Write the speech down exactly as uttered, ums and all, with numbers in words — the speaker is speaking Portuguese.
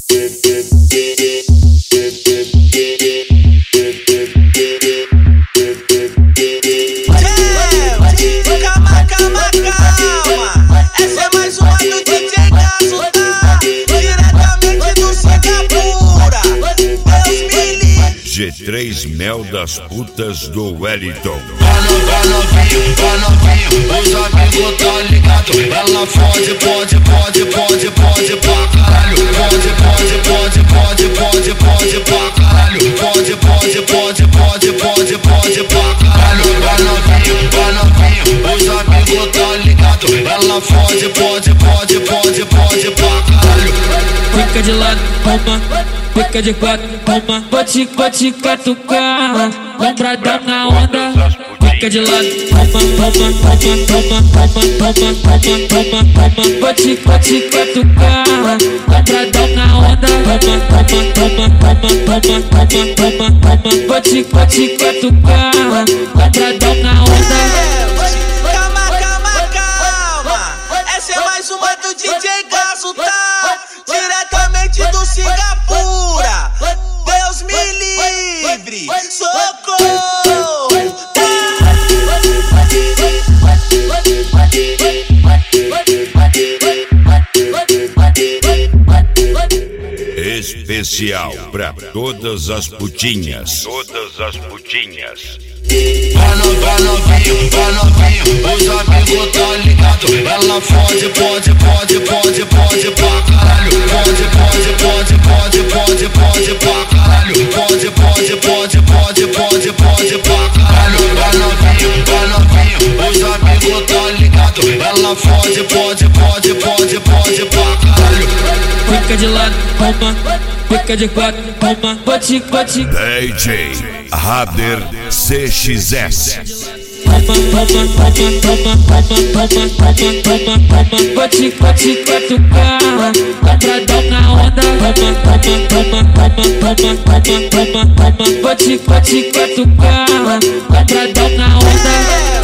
Calma, calma, calma. Essa é mais uma do D J Gasso, tá? Diretamente do Singapura. Deus me livre. G três Mel das Putas do Wellington. Vai novinho, vai novinho, os amigos tá ligado. Ela fode, pode, pode, pode, pode pra caralho. Pode, pode, pode, pode, pode, pode pra caralho. Pode, pode, pode, pode, pode, pode pra caralho. Vai novinho, vai novinho, os amigos tá ligado. Ela fode, pode, pode, pode, pode pra caralho. Fica de lado, toma, fica de quatro, toma. Vou te, vou te catucar, lombradão na onda. Fica de lado, toma, toma, toma, toma, toma, toma, toma, toma, toma. Vou te, vou te catucar, lombradão na onda. Toma, toma, toma, toma, toma, toma, toma, toma. Vou te, vou te catucar, lombradão na onda. Calma, calma, calma. Essa é mais uma do D J Gasso, tá? Diretamente do Singapura. Deus me livre. Socorro. Especial pra todas as putinhas. Todas as putinhas. Vai novinho, vai novinho, os amigos tá ligado. Ela fode, pode, pode, pode, pode pra caralho. Pode, pode, pode, pode, pode, pode pra caralho. Pode, pode, pode, pode, pode, pode pra caralho. Vai novinho, vai novinho, os amigos tá ligado. Ela fode, pode, pode, pode, pode pra caralho. Fica de lado, toma, fica de quatro, toma. Vou te, vou te D J Rader C X S. Toma, toma, toma, toma, toma, toma, toma, toma, toma. Vou te, vou te catucar, lombradão na onda. Toma, toma, toma, toma, toma, toma, toma, toma. Vou te, vou te catucar, lombradão na onda.